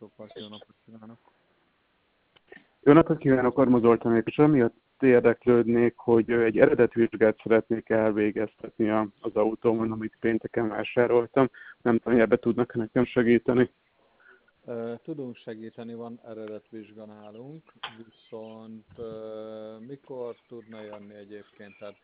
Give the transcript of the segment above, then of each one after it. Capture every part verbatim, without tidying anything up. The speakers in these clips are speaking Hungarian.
Autópark, jó napot kívánok! Jó napot kívánok, Arma Zoltán vagyok, és amiatt érdeklődnék, hogy egy eredetvizsgát szeretnék elvégeztetni az autómon, amit pénteken vásároltam. Nem tudom, hogy ebbe tudnak nekem segíteni. Tudunk segíteni, van eredetvizsga nálunk, viszont mikor tudna jönni egyébként? Tehát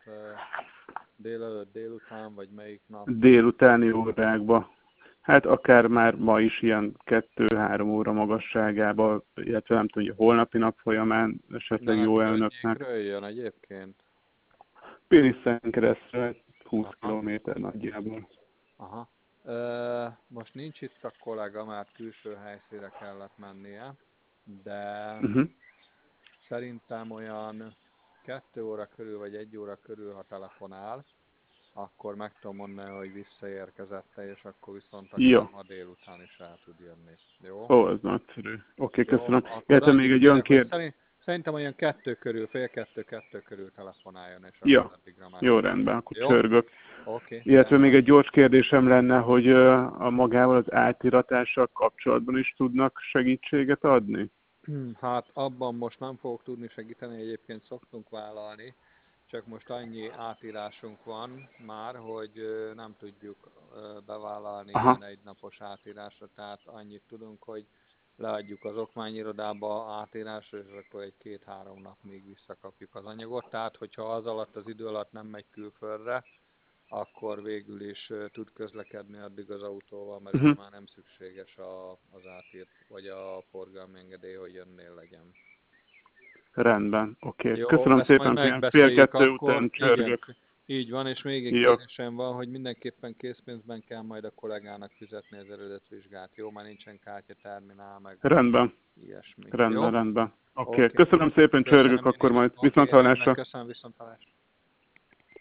délelőtt, délután, vagy melyik nap? Délutáni órákba. Hát akár már ma is ilyen kettő-három óra magasságában, illetve nem tudom, hogy a holnapi nap folyamán esetleg jó-e önöknek. Jön egyébként? Piliszen keresztül húsz kilométer nagyjából. Aha. Ö, most nincs itt a kollega, mert külső helyszínre kellett mennie, de Uh-huh. szerintem olyan kettő óra körül, vagy egy óra körül, ha telefonál, akkor meg tudom mondani, hogy visszaérkezette, és akkor viszont Jó. akár ma délután is el tud jönni. Jó? Ó, ez nagyszerű. Oké, Jó, köszönöm. akkor Illetve még egy olyan kérdés. szerint, szerintem olyan kettő körül, fél kettő, kettő körül telefonáljon, és Ja, akkor addigra már. jó, rendben, akkor Jó? csörgök. Oké. Illetve még egy gyors kérdésem lenne, hogy a magával az átiratással kapcsolatban is tudnak segítséget adni? Hát abban most nem fogok tudni segíteni, egyébként szoktunk vállalni, csak most annyi átírásunk van már, hogy nem tudjuk bevállalni Aha. ilyen egynapos átírásra, tehát annyit tudunk, hogy leadjuk az okmányirodába átírásra, és akkor egy két-három nap még visszakapjuk az anyagot. Tehát, hogyha az alatt, az idő alatt nem megy külföldre, akkor végül is tud közlekedni addig az autóval, mert Uh-huh. ugye már nem szükséges a, az átírt, vagy a forgalmi engedély, hogy jönnél legyen. Rendben, oké. Okay. Jó, Köszönöm ezt majd szépen, fél, fél kettő akkor. után Igen, csörgök. így van, és még egy Jó. kérdésem van, hogy mindenképpen készpénzben kell majd a kollégának fizetni az eredetvizsgát. Jó, már nincsen kártyaterminál, meg Rendben. ilyesmi. Rendben, Jó? rendben. Oké. Okay. Okay. Köszönöm szépen, csörgök Köszönöm akkor én is. majd. Oké, Viszont okay, rendben, hallásra. köszönöm, viszont hallásra.